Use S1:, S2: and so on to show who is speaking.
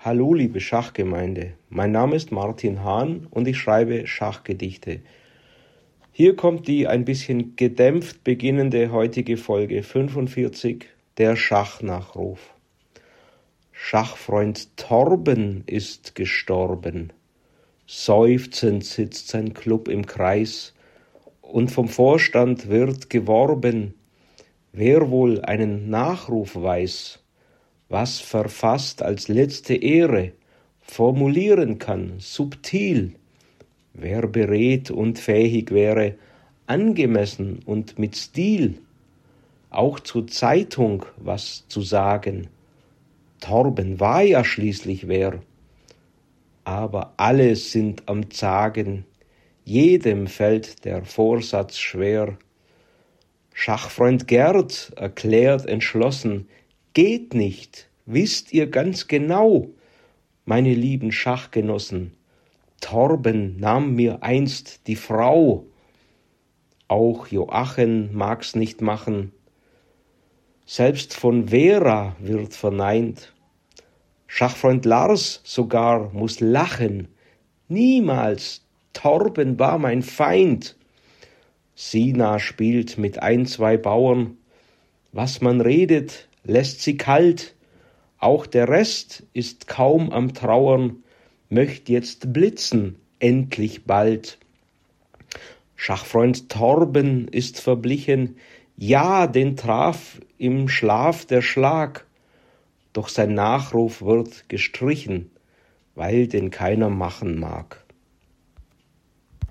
S1: Hallo liebe Schachgemeinde, mein Name ist Martin Hahn und ich schreibe Schachgedichte. Hier kommt die ein bisschen gedämpft beginnende heutige Folge 45, der Schachnachruf. Schachfreund Torben ist gestorben. Seufzend sitzt sein Klub im Kreis und vom Vorstand wird geworben, wer wohl einen Nachruf weiß, was verfasst als letzte Ehre, formulieren kann, subtil, wer beredt und fähig wäre, angemessen und mit Stil, auch zur Zeitung was zu sagen. Torben war ja schließlich wer, aber alle sind am Zagen, jedem fällt der Vorsatz schwer. Schachfreund Gerd erklärt entschlossen, geht nicht, wisst ihr ganz genau, meine lieben Schachgenossen, Torben nahm mir einst die Frau. Auch Joachim mag's nicht machen, selbst von Vera wird verneint. Schachfreund Lars sogar muss lachen, niemals, Torben war mein Feind. Sina spielt mit ein, zwei Bauern, was man redet, lässt sie kalt, auch der Rest ist kaum am Trauern, möcht jetzt blitzen, endlich bald. Schachfreund Torben ist verblichen, ja, den traf im Schlaf der Schlag, doch sein Nachruf wird gestrichen, weil den keiner machen mag.